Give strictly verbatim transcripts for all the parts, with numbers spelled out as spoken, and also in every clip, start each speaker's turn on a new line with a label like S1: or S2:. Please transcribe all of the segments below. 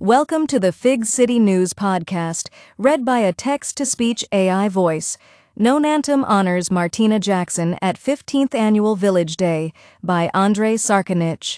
S1: Welcome to the Fig City News Podcast, read by a text-to-speech A I voice. Nonantum honors Martina Jackson at fifteenth Annual Village Day by Andrei Sarkanich.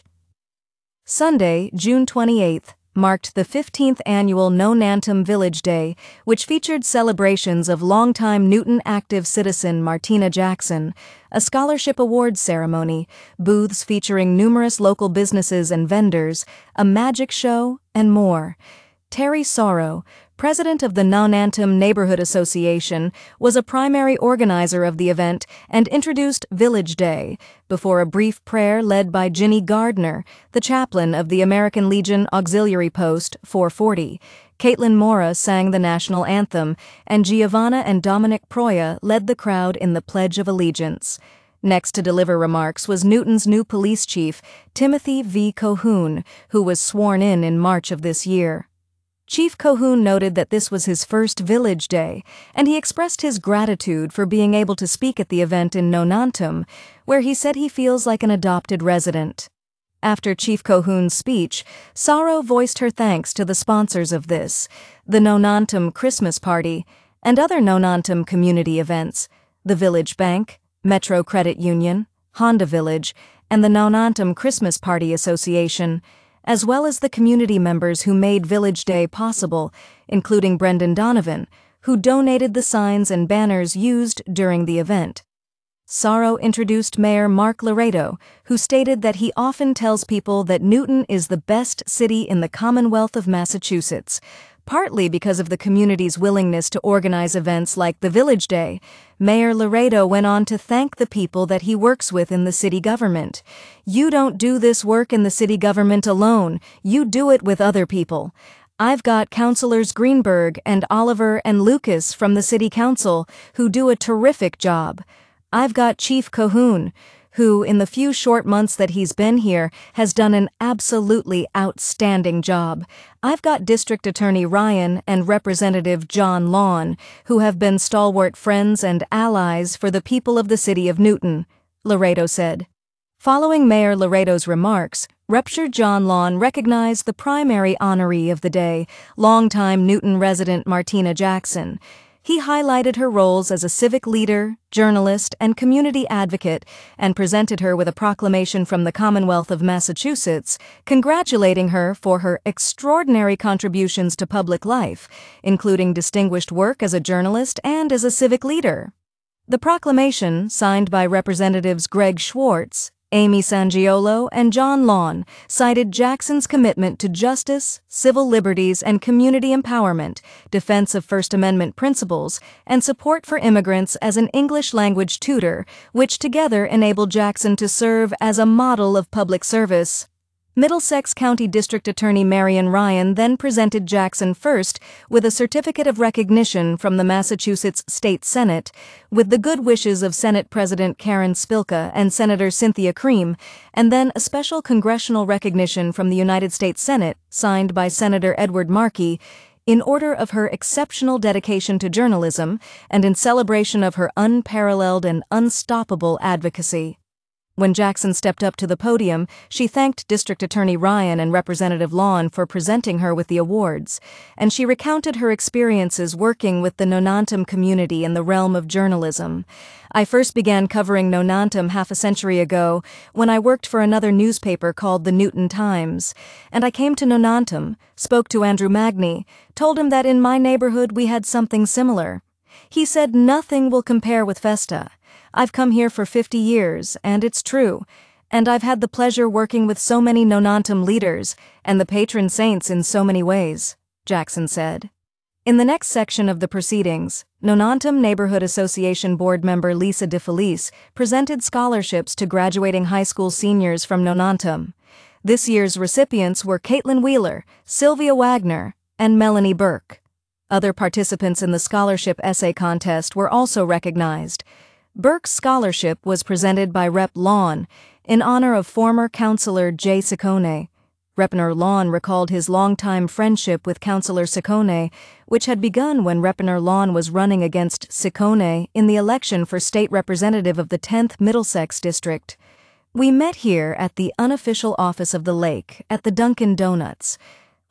S1: Sunday, June twenty-eighth, marked the fifteenth Annual Nonantum Village Day, which featured celebrations of longtime Newton active citizen Martina Jackson, a scholarship awards ceremony, booths featuring numerous local businesses and vendors, a magic show, and more. Terry Sorrow, president of the Nonantum Neighborhood Association, was a primary organizer of the event and introduced Village Day, before a brief prayer led by Ginny Gardner, the chaplain of the American Legion Auxiliary Post four forty. Caitlin Mora sang the national anthem, and Giovanna and Dominic Proya led the crowd in the Pledge of Allegiance. Next to deliver remarks was Newton's new police chief, Timothy V. Cohoon, who was sworn in in March of this year. Chief Cohoon noted that this was his first Village Day, and he expressed his gratitude for being able to speak at the event in Nonantum, where he said he feels like an adopted resident. After Chief Cohoon's speech, Sorrow voiced her thanks to the sponsors of this, the Nonantum Christmas Party, and other Nonantum community events, the Village Bank, Metro Credit Union, Honda Village, and the Nonantum Christmas Party Association, as well as the community members who made Village Day possible, including Brendan Donovan, who donated the signs and banners used during the event. Sorrow introduced Mayor Mark Laredo, who stated that he often tells people that Newton is the best city in the Commonwealth of Massachusetts, partly because of the community's willingness to organize events like the Village Day. Mayor Laredo went on to thank the people that he works with in the city government. "You don't do this work in the city government alone, you do it with other people. I've got Councilors Greenberg and Oliver and Lucas from the city council who do a terrific job. I've got Chief Cohoon, who, in the few short months that he's been here, has done an absolutely outstanding job. I've got District Attorney Ryan and Representative John Lawn, who have been stalwart friends and allies for the people of the city of Newton," Laredo said. Following Mayor Laredo's remarks, Representative John Lawn recognized the primary honoree of the day, longtime Newton resident Martina Jackson. He highlighted her roles as a civic leader, journalist, and community advocate, and presented her with a proclamation from the Commonwealth of Massachusetts, congratulating her for her extraordinary contributions to public life, including distinguished work as a journalist and as a civic leader. The proclamation, signed by Representatives Greg Schwartz, Amy Sangiolo, and John Lawn, cited Jackson's commitment to justice, civil liberties, and community empowerment, defense of First Amendment principles, and support for immigrants as an English-language tutor, which together enabled Jackson to serve as a model of public service. Middlesex County District Attorney Marion Ryan then presented Jackson first with a certificate of recognition from the Massachusetts State Senate, with the good wishes of Senate President Karen Spilka and Senator Cynthia Cream, and then a special congressional recognition from the United States Senate, signed by Senator Edward Markey, in order of her exceptional dedication to journalism and in celebration of her unparalleled and unstoppable advocacy. When Jackson stepped up to the podium, she thanked District Attorney Ryan and Representative Lawn for presenting her with the awards, and she recounted her experiences working with the Nonantum community in the realm of journalism. "I first began covering Nonantum half a century ago when I worked for another newspaper called the Newton Times, and I came to Nonantum, spoke to Andrew Magny, told him that in my neighborhood we had something similar. He said nothing will compare with Festa. I've come here for fifty years, and it's true, and I've had the pleasure working with so many Nonantum leaders and the patron saints in so many ways," Jackson said. In the next section of the proceedings, Nonantum Neighborhood Association board member Lisa DeFelice presented scholarships to graduating high school seniors from Nonantum. This year's recipients were Caitlin Wheeler, Sylvia Wagner, and Melanie Burke. Other participants in the scholarship essay contest were also recognized. Burke's scholarship was presented by Representative Lawn in honor of former Councilor Jay Ciccone. Representative Lawn recalled his longtime friendship with Councilor Ciccone, which had begun when Representative Lawn was running against Ciccone in the election for state representative of the tenth Middlesex District. "We met here at the unofficial office of the lake, at the Dunkin' Donuts.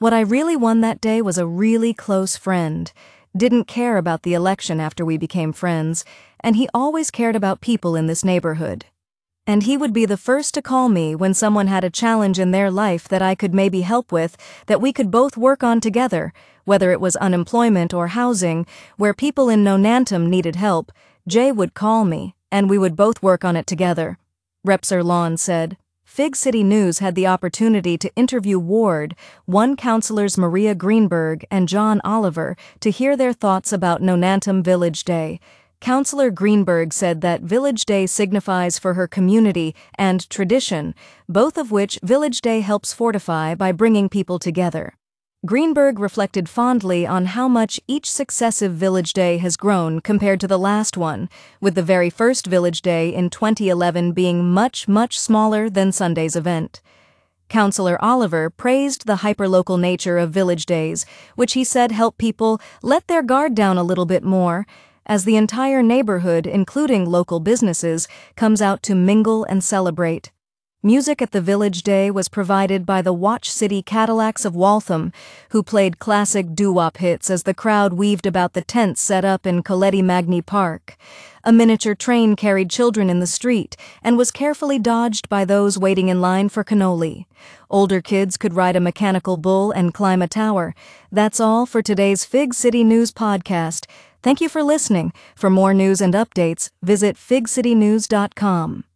S1: What I really won that day was a really close friend. Didn't care about the election after we became friends, and he always cared about people in this neighborhood. And he would be the first to call me when someone had a challenge in their life that I could maybe help with, that we could both work on together, whether it was unemployment or housing, where people in Nonantum needed help. Jay would call me, and we would both work on it together. Representative Lawn said. Fig City News had the opportunity to interview Ward one councillors Maria Greenberg and John Oliver to hear their thoughts about Nonantum Village Day. Councillor Greenberg said that Village Day signifies for her community and tradition, both of which Village Day helps fortify by bringing people together. Greenberg reflected fondly on how much each successive Village Day has grown compared to the last one, with the very first Village Day in twenty eleven being much, much smaller than Sunday's event. Councillor Oliver praised the hyperlocal nature of Village Days, which he said help people let their guard down a little bit more, as the entire neighborhood, including local businesses, comes out to mingle and celebrate. Music at the Village Day was provided by the Watch City Cadillacs of Waltham, who played classic doo-wop hits as the crowd weaved about the tents set up in Coletti Magni Park. A miniature train carried children in the street and was carefully dodged by those waiting in line for cannoli. Older kids could ride a mechanical bull and climb a tower. That's all for today's Fig City News podcast. Thank you for listening. For more news and updates, visit fig city news dot com.